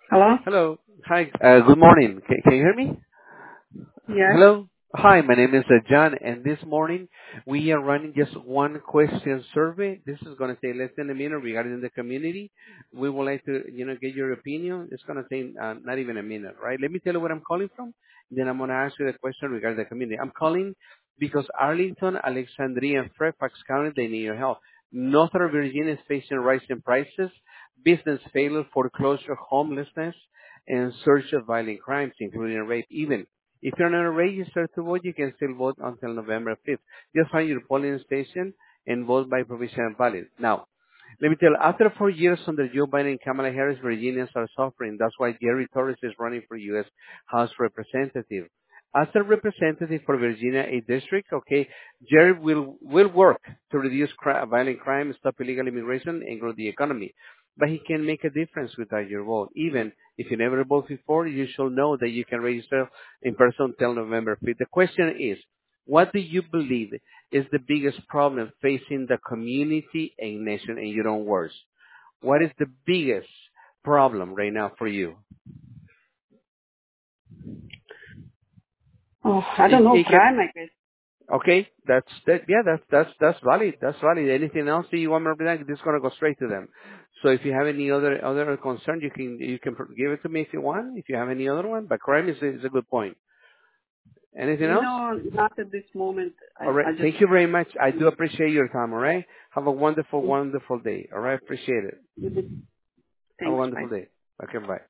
Hello? Hello. Hi. Good morning. Can you hear me? Yes. Hello. Hi, my name is John, and this morning we are running just one question survey. This is going to take less than a minute regarding the community. We would like to, get your opinion. It's going to take not even a minute, right? Let me tell you where I'm calling from. Then I'm going to ask you the question regarding the community. I'm calling because Arlington, Alexandria, and Fairfax County, they need your help. Northern Virginia is facing rising prices, business failure, foreclosure, homelessness, and surge of violent crimes, including rape. Even if you're not registered to vote, you can still vote until November 5th. Just find your polling station and vote by provisional ballot. Now, let me tell you, after 4 years under Joe Biden and Kamala Harris, Virginians are suffering. That's why Jerry Torres is running for U.S. House Representative. As a representative for Virginia, a district, okay, Jerry will work to reduce violent crime, stop illegal immigration, and grow the economy. But he can make a difference without your vote. Even if you never voted before, you should know that you can register in person until November 5th. The question is, what do you believe is the biggest problem facing the community and nation in your own words? What is the biggest problem right now for you? Oh, I don't know. It can, Crime, I guess. okay, that's valid. That's valid. Anything else that you want me to present, this is gonna go straight to them. So if you have any other concern, you can give it to me if you want. If you have any other one, but crime is a good point. Anything else? No, not at this moment. All right. I just. Thank you very much. I do appreciate your time. All right. Have a wonderful, wonderful day. All right. Appreciate it. Have a Thanks. Bye. wonderful day. Okay. Bye.